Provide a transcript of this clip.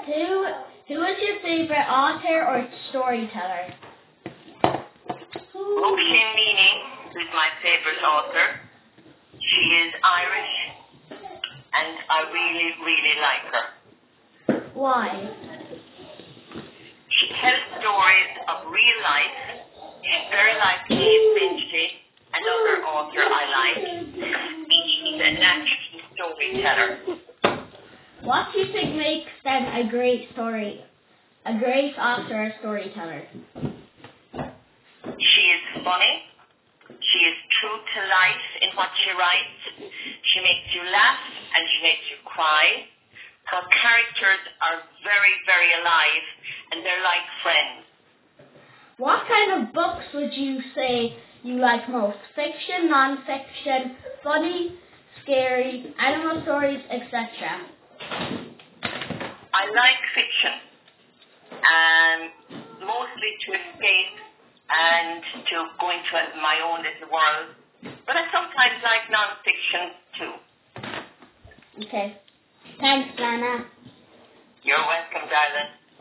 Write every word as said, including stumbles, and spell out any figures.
Who who is your favorite author or storyteller? Roisin Meany is my favorite author. She is Irish, and I really, really like her. Why? She tells stories of real life. She's very like Kate Finchley, another author I like. She's a natural storyteller. What do you think makes them a great story, a great author or storyteller? She is funny. She is true to life in what she writes. She makes you laugh and she makes you cry. Her characters are very, very alive and they're like friends. What kind of books would you say you like most? Fiction, non-fiction, funny, scary, animal stories, et cetera? I like fiction, um, mostly to escape and to go into my own little world. But I sometimes like non-fiction too. Okay. Thanks, Lana. You're welcome, darling.